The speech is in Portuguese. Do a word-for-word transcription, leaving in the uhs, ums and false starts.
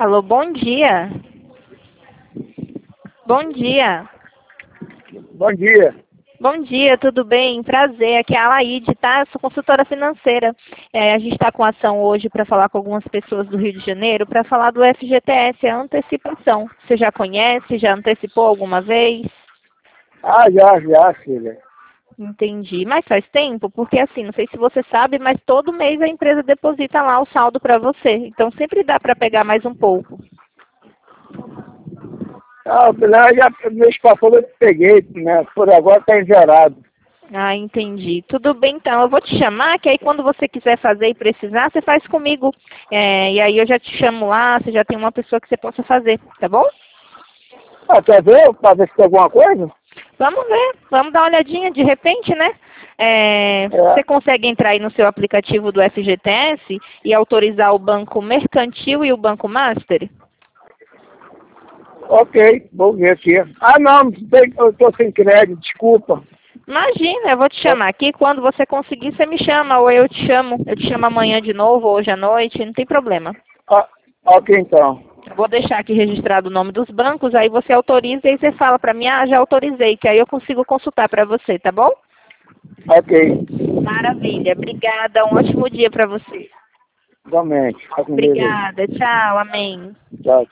Alô, bom dia. Bom dia. Bom dia. Bom dia, tudo bem? Prazer, aqui é a Laide, tá? Eu sou consultora financeira. É, a gente está com ação hoje para falar com algumas pessoas do Rio de Janeiro para falar do F G T S, a antecipação. Você já conhece? Já antecipou alguma vez? Ah, já, já, filha. Entendi. Mas faz tempo? Porque assim, não sei se você sabe, mas todo mês a empresa deposita lá o saldo para você. Então sempre dá para pegar mais um pouco. Ah, não, já, mês passado eu peguei, né? Por agora está zerado. Ah, entendi. Tudo bem, então. Eu vou te chamar, que aí quando você quiser fazer e precisar, você faz comigo. É, e aí eu já te chamo lá, você já tem uma pessoa que você possa fazer, tá bom? Ah, quer ver? Para ver se tem alguma coisa? Vamos ver, vamos dar uma olhadinha de repente, né? É, É. você consegue entrar aí no seu aplicativo do F G T S e autorizar o Banco Mercantil e o Banco Master? Ok, vou ver aqui. Ah, não, tem, eu estou sem crédito, desculpa. Imagina, eu vou te chamar aqui. Quando você conseguir, você me chama, ou eu te chamo. Eu te chamo amanhã de novo, hoje à noite, não tem problema. Ah, ok, então. Vou deixar aqui registrado o nome dos bancos, aí você autoriza e aí você fala para mim, ah, já autorizei, que aí eu consigo consultar para você, tá bom? Ok, Maravilha, obrigada, um ótimo dia para você. igualmente. Fica com Deus aí. Obrigada, tchau, amém. Tchau.